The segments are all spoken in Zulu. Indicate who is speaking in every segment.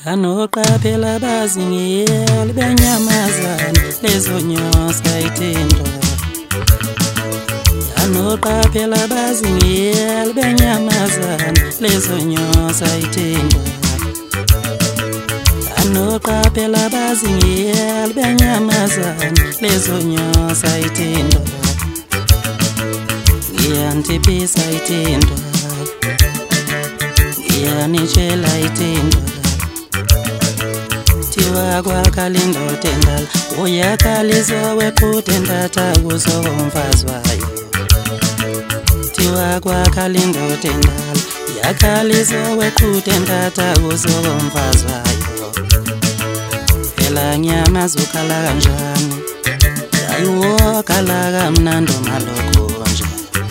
Speaker 1: Anoqaphela bazingiyela benyamazana lezonyosa ithindwa. Anoqaphela bazingiyela benyamazana lezonyosa ithindwa. Anoqaphela bazingiyela benyamazana lezonyosa ithindwa. Ngiyantiphisa ithindwa, ngiyanitshela ithindwa. Thiwa kwakhala indoda endala, uyakhalisa weqhude ndatha kuso umfazi wayo. Thiwa kwakhala indoda endala, uyakhalisa weqhude ndatha kuso umfazi wayo. Phela nyamaza ukhala kanjani, ayiwo khala kamnandi malokho nje.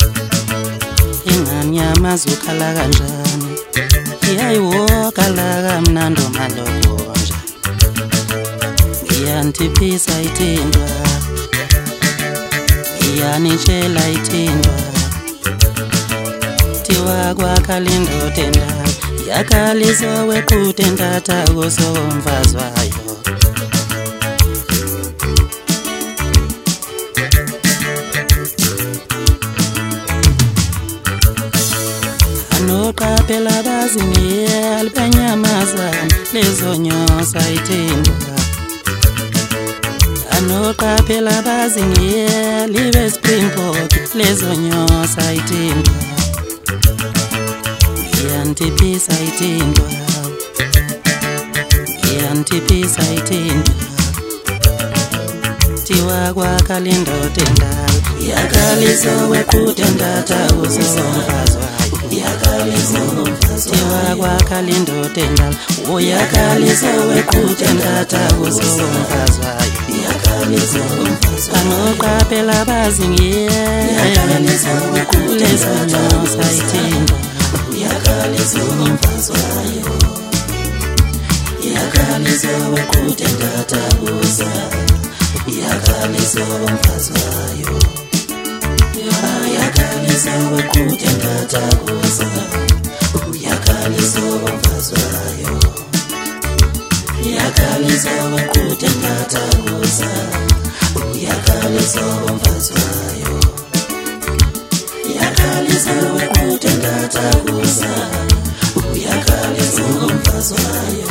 Speaker 1: Inganyamaza ukhala kanjani, ayiwo khala kamnandi malokho nje. Ngiyantiphisa ithindwa, ngiyanitshela ithindwa. Thiwa kwakhala indoda endala, yakhalisa weqhude ndatha kuso umfazi wayo. Anoqaphela bazingiyela benyamazana lezonyosa ithindwa. Anoqaphela bazingiyela ibe Springbok lezonyosa ithindwa. Ngiyantiphisa ithindwa, ngiyantiphisa ithindwa. Thiwa kwakhala indoda endala, yakhalisa weqhude ndatha kuso umfazi wayo. Thiwa kwakhala indoda endala, uyakhalisa weqhude ndatha kuso umfazi wayo. Anoqaphela bazingiyela lezonyosa ithindwa. Yakhalisa umfazi wayo, yakhalisa weqhude ndatha kuso. Yakhalisa umfazi wayo, yakhalisa weqhude ndatha kuso. Yakhalisa umfazi wayo, yakhalisa weqhude ndatha kuso. Yakhalisa umfazi wayo, yakhalisa weqhude ndatha kuso. Yakhalisa umfazi wayo,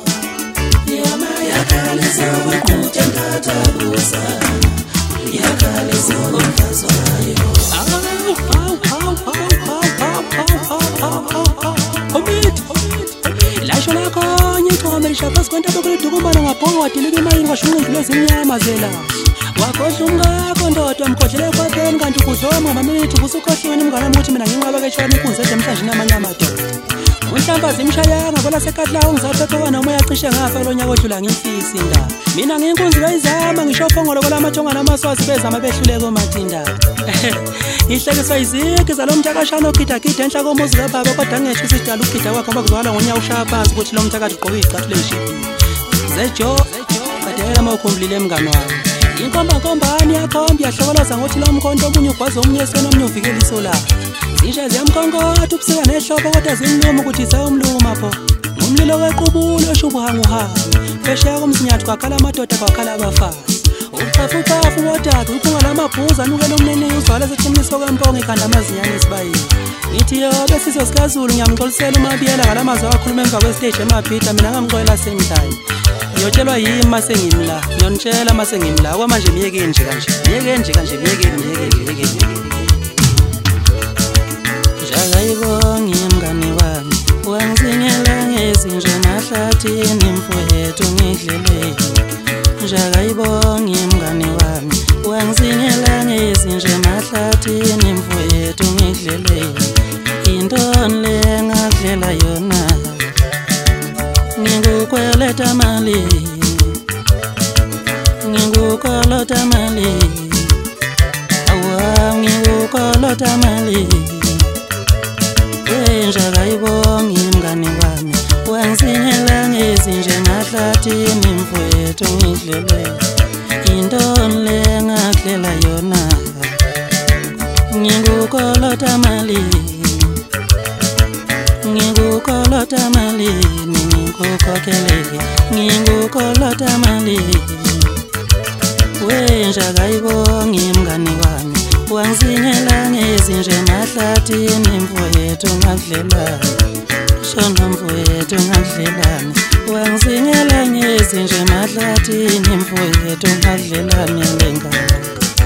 Speaker 1: yakhalisa weqhude ndatha kuso. Yakhalisa umfazi wayo. Lasho lakho ngiqhomela phasi kwentaba kulidukumana ngaphoka wadilika imayini kwashunqindlu ezimnyama zela. Wakhohlwa umngakho ndoda mkhohlele kwapheni kanti ukudloma maminithi kusukhohliwe nimngane ukuthi mina nginqaba ketshwami inkunzi edemhlanje namanye amadoda. Unhlambazi imshayanga kola sekatlawo ngizaphepha noma uyacishe ngafa lo nyaka odlula ngimfisi indaba. Mina ngiyinkunzi bayizama ngisho phongolo kola mathonga namaswazi bezama behluleka omathindaba. Ihlekiswa iziki zalomthakashana ogidagida enhla komuzi kababa kodwa ngesho isidala ukugida kwakhe bakuzwala ngonyawo ushaya phansi ukuthi lo mthakathi ugqoke izicathulo ezishibhile. Zejo kadela mawukhumbulile mngani wami. Inkombankombani yakhomba yahlokoloza ngothi lo mkhonto omunye ugwaza omunye esena omunye uvikela iso lakhe. Zisha ziyamkhonkotha ubusika nehlobo kodwa zimluma ukuthi sayomluma pho. Umlilo wequbulo eshubuhanguhanga. Phesheya komsinyathi kwakhala amadoda kwakhala abafazi. Uchafuchafu wodaka uphunga lamabhuza anukela umnene uzwala sethimliso kwempongo ikhanda amazinyane esibayeni. Ngithi yobe siso sikaZulu ngiyamxolisela uMabiyela ngalamazwi akhuluma emva kwestage eMabhida mina ngamxolela sengidlayi. Ngiyotshelwa yimi mase ngimla, ngiyonitshela mase ngimla. Kwamanje miyekeni nje kanje. Miyekeni nje kanje, miyekeni. Njagayibonga mngani wami, wangizingela ngezinje mahlathini mfowethu ngidleleni. Njagayibonga mngani wami, wangizingela ngezinje mahlathini mfowethu ngidleleni. Intoni le ngakudlela yona, ngikukweleta malini, ngikukolota malini, awa ngikukolota malini. Njagayibonga mngani wami, wangizingela ngezinje mahlathini mfowethu ngidleleni. Intoni le ngakudlela yona, ngikukolota malini, ngikukolota malini, ukhokeleke ngingukolota mali wenja kayibonga imngani wami wangizingela ngezinje mahlathini mfowethu ngakudlelana shona mfowethu ngakudlelana wangizingela ngezinje mahlathini mfowethu ngakudlelana lengane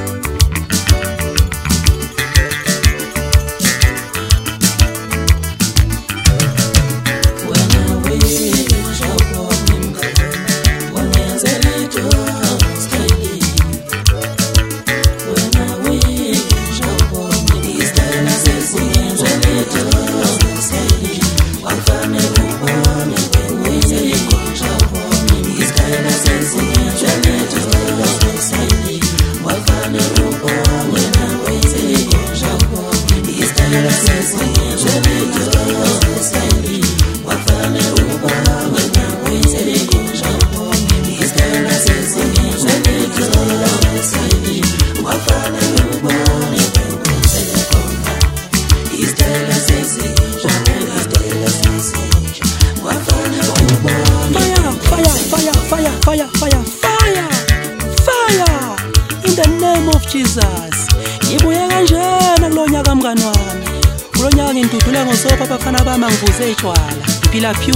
Speaker 1: Fire in the name of Jesus. Ngibuye kanjena kulonyaka mngani wami. Kulonyaka ngintudula ngosopha abafana bami ngivuze itshwala. Ngiphila pyu.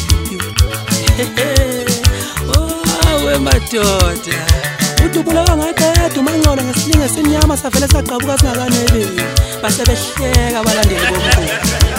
Speaker 1: Oh, madoda. Udubula kangaqeda umanqola ngesilinge semnyama savele saqhabuka singakanebe. Base behleka abalandeli bomkhulu.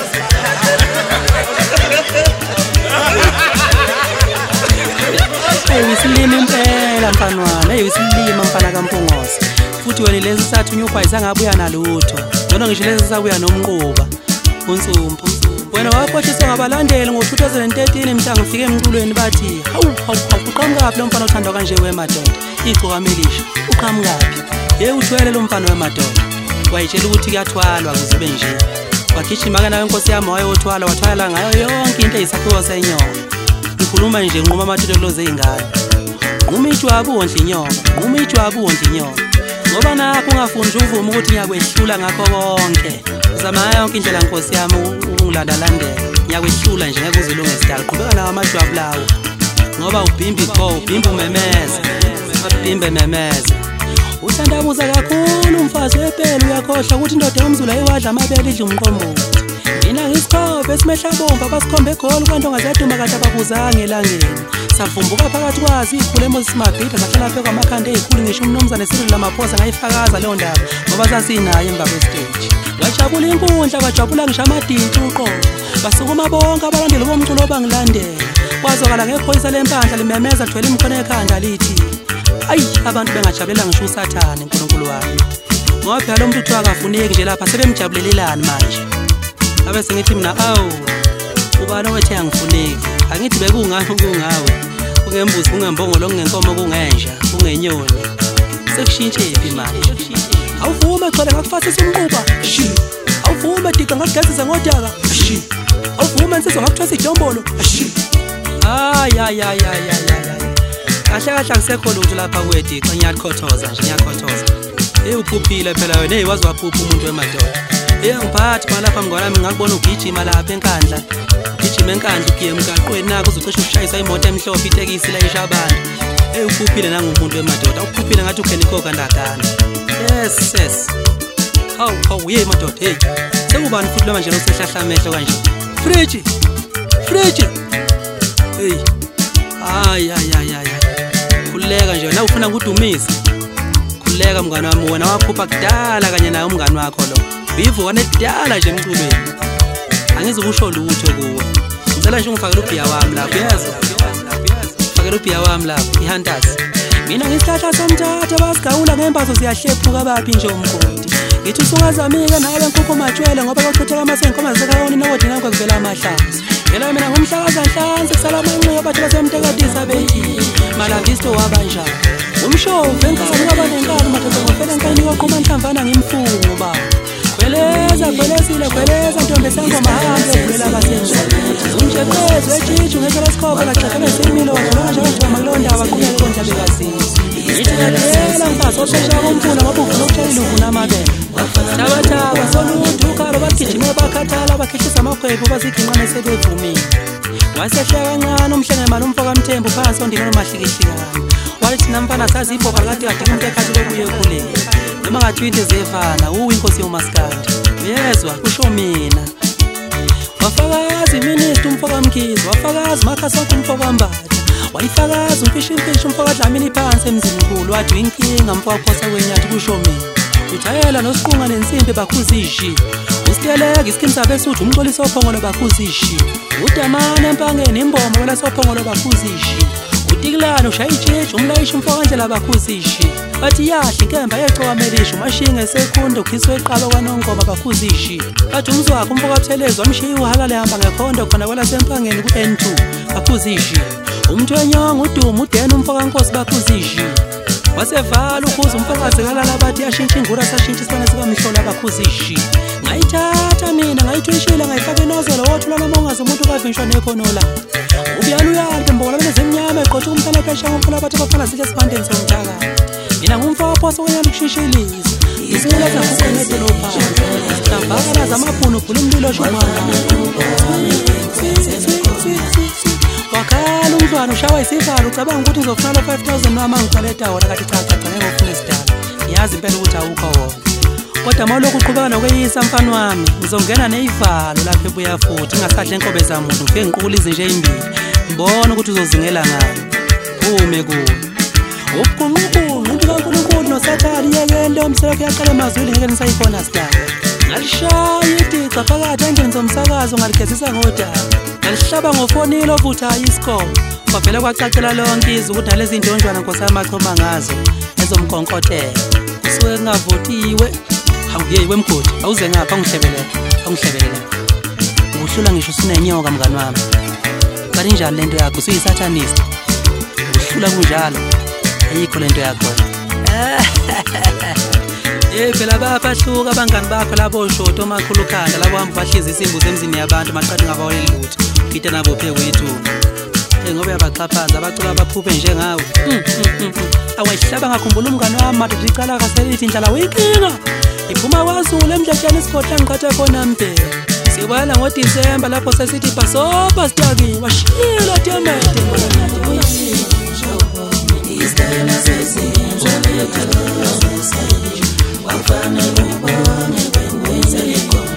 Speaker 1: Uyisilima impela mfanwana, uyisilima mfana kaMpungosi. Futhi wena lezi sathu unyukhwa isangabuya nalutho. Ngcono ngisho lezi sabuya nomnquba. Unsumpu. Wena waphotshiswa ngabalandeli ngo2013 mhla ngifike emculweni bathi, "Hawu, uqhamukapi lo mfana othandwa kanje wemadoda? Igcoka melisha. Uqhamukapi?" Uthwele lo mfana wemadoda. Wayitshela ukuthi kuyathwalwa kuze benje. Wagijima kana inkosi yami wathwala ngayo yonke into eyisakhiwo senyonga. Ngikhuluma nje nquma amathelo zeingane. Nquma ijwabu ondla inyonga. Ngoba nakho ungafuni nje uvuma ukuthi ngiyakwehlula ngakho konke. Zama yonke indlela nkosi yami ungilandalandela. Ngiyakwehlula nje ngeke uzilunge sidala. Qhubeka nawo amajwabu lawo. Ngoba ubhimba memeza. Uthandabuza kakhulu umfazi wepela uyakhohlwa ukuthi indoda yomzulu ayiwadla amabele idla umqombothi. Mina ngisikhophe esimehla bomba abasikhombe egoli kwanto ngazaduma kade ababuzanga elangeni. Savumbuka phakathi kwazi ikhulu eMosimabhida sahlala phe kwamakhanda ezikhulu ngisho umnomzana Cyril Ramaphosa ngayifakaza leyo ndaba ngoba sasinayo emva kwestage. Wajabula inkundla kwajabula ngisho amadinti uqobo. Basukuma bonke abalandeli bomculo bangilandela. Kwazokala ngephoyisa lempandla limemeza thwele imkhono ekhanda lithi, "Ayi abantu bengajabulela ngisho uSathane uNkulunkulu wami." Ngoba phela lo muntu uthiwa akafuneki nje lapha sebemjabulelelani manje. Abe sengithi mina ubani owethi angifuneki angithi bekungani kungawe ungembuzi kungembongolo kungenkomo kungenja kungenyoni sekushintshe iphi manje awuvume chola ngakufasisa umquba awuvume dika ngakugezisa ngodaka awuvume nsizwa ngakuthwasa ijombolo kahle akusekho lutho lapha kwedika ngiyakhothoza uphuphile phela wena wazi waphupha umuntu wemadoda ngiphathi malapha mngwalami ngakubona ugijima lapha enkandla ugiye emgaqweni nako uzocisha ushayisa imoto emhlophe itekisi la isha abantu uphuphile nangumuntu wemadoda uphuphile ngathi ukhenikhoka ndagana yes hawu madoda sekubani futhi lo manje lo sehlahla amehlo kanje fridge khuleka nje na ufuna ukudumisa khuleka mngani wami wena waphupha kudala kanye naye umngani wakho lo Vivo wanedala nje emculweni. Angizokusho lutho kuwe. Ngicela nje ungifakele ubhiya wami lapho yazi. Fakela ubhiya wami lapho iHunters. Mina ngisihlahla somthatha basigawula ngembazo ziyahlephuka bapi nje umgodi. Ngithi usungazamike nawe nkukho matshwele ngoba kwachitheka amasenkhoma zekawoni nokodi ngakho kuvela amahlazo. Ngela mina ngumhlakaza nhlanzi kusala amanqe bathi basemtekadisa beyi. Malavisto wabanjani. Umshovu enkazana kwabanenkani madoda ngofela enkani waqhuma nhlamvana ngimfungo baba. Kweleza ntombi sangoma hambe ukulela basenza. Umjeqezo ejiju ngesela sikhoba kaxakene similo wadlala nje ngoma kulonda waqhubeka konjabe kasizwe. Ithi ngiyadela mfazi oshesha komfuna ngoba ufuna ukutshela uvuna amabele. Tabataba soluntu ukhalo bagijime bakhathala bakhihlisa amahwebo baziginqane sebevumile. wasehleka kancane umhlengemali umfoka Mthembu phansi ondini nomahlikihlika wathi namfana sazi ibhoba kade kadinga umuntu ekhathi lokuye khule noma ngathi into ezefana uyinkosi yomaskandi uyezwa kusho mina wafakazi minister umfoka Mkhize wafakazi Makhasonke umfoka Mbatha wayifakazi umfisha umfoka Dlamini phansi emzimkhulu wathi inkinga mfoka Phosa kwenyathi kusho mina uthayela nosiqunga nensimbi bakhuzishi usiteleka isikimsa besuthi umxolisa ophongolo bakhuzishi udamane empangeni imbomo wena sophongolo bakhuzishi uTikulani ushaya itsheje umlayisha umfoka Ndlela bakhuzishi bathi yahle inkemba yecoka melisha umashinga esekhunda ukhiswe eqaba kwaNongoma bakhuzishi bathi umzwakhe umfoka Buthelezi wamshiya uhalale hamba ngekhondo khona kwela sempangeni ku-N2 bakhuzishi umthwenyongo uDuma uDeni umfoka Nkosi bakhuzishi wasevala ukhuza umfokazi kalala bathi yashintsha ingura sashintsha isibane sibamhlola bakhuzishi ngayithatha mina ngayithwishila ngayifaka inozelo wothula noma ungazi umuntu kavinshwa nekhonola ubuyaluyala mbola bene zemnyama eqotha umhlala phesha ngomfana bathi bafana sike sibandeni somthaka mina ngumfoka Phosa kwenyama ukushishilisa isikole zafuqenede lopha tabakala zamabhunu phula umlilo shumanga wakhala umntwana ushawa isivalo ucabanga ukuthi ngizofuna 5000 noma ngikoleta wona kathi cha ngengofuna isidala ngiyazi impela ukuthi awukho wona kodwa mawulokhu uqhubeka nokweyisa mfana wami ngizongena neyivalo lapha ebuya futhi ngingasadle inkobe zamuntu ngifike ngiqukulize nje imbili ngibona ukuthi uzozingela ngani ume kulo ubuqunququnqu umuntu kaNkulunkulu noSathane yekende umselokhu yaqala emazwini ngeke nisayibona sidala ngalishaya itica phakathi endlini zomsakazo ngaligezisa ngodaba ngalihlaba ngofonile ovuthayo isikole kwavela kwacacela lonke izwi ukuthi nalezi indonjwana Nkosi amachoma ngazo ezomkonkotela kusuke kungavutiwe awuyeyi wemgodi awuze ngapha angihlebelela ukuhlula ngisho usunenyoka mngani wami kanti njalo lento yakho usuyisatanist ukuhlula kunjalo ayikho lento yakho phela bayabahluka abangani bakho labo shoto omakhulu khanda labo hamba bahliza isimbuzi emzini yabantu maqadi ngabaweli lutho ngithe nabo phe kwethu ngoba yabaxhaphaza abacula abaphuphe njengawe awayihlaba ngakhumbula umngani wami manje icala kaselithi indlala uyinkinga iphuma kwaZulu emdlatsheni isigodla ngiqhatha khona mbheka sibala ngoDisemba lapho sesithi bhasoba sitaki washila temete isitayela sezinzo wafana ubone wenze